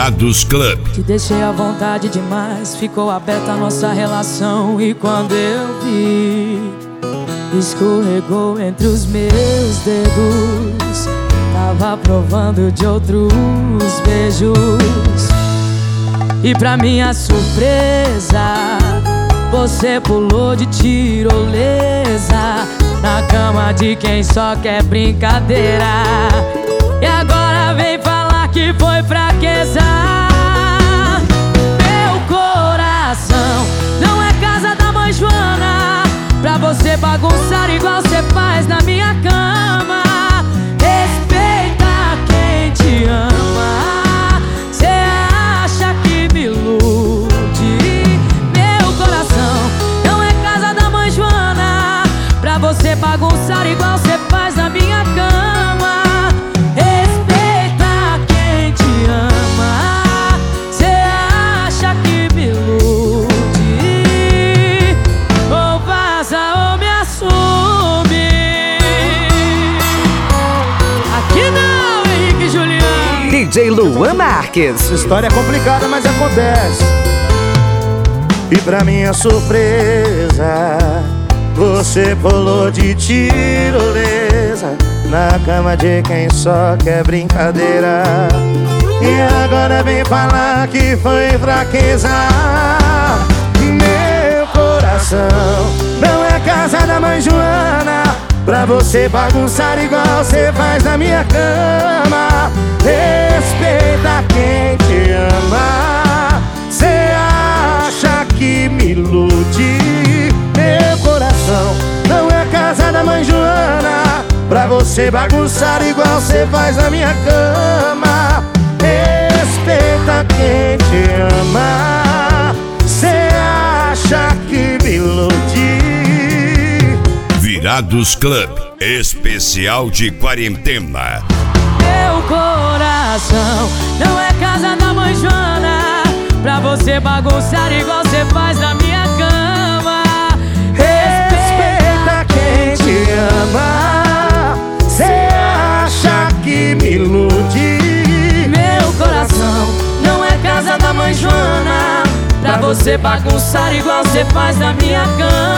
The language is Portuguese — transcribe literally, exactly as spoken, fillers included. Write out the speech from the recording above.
Virados Club. Te deixei à vontade demais, ficou aberta a nossa relação. E quando eu vi, escorregou entre os meus dedos. Tava provando de outros beijos. E pra minha surpresa, você pulou de tirolesa na cama de quem só quer brincadeira. E agora vem falar que foi fraqueza. Meu coração não é casa da mãe Joana pra você bagunçar igual você faz na minha cama. Respeita quem te ama. Cê acha que me ilude? Meu coração não é casa da mãe Joana pra você bagunçar igual você faz na minha cama. Respeita quem te ama. Cê acha que me ilude? Ou vaza ou me assume. Aqui não, Henrique e Juliano. D J Luan Marques. História é complicada, mas acontece. E pra minha surpresa, você pulou de tirolesa na cama de quem só quer brincadeira. E agora vem falar que foi fraqueza. Meu coração não é casa da mãe Joana pra você bagunçar igual você faz na minha cama. Respeita quem te ama. Cê acha que me ilude? Meu coração não é casa da mãe Joana pra você bagunçar igual você faz na minha cama. Respeita quem te ama. Cê acha que me ilude? Virados Club, especial de quarentena. Meu coração não é casa da mãe Joana pra você bagunçar igual você faz na minha cama. Respeita quem te ama. Cê acha que me ilude? Meu coração não é casa da mãe Joana pra você bagunçar igual você faz na minha cama.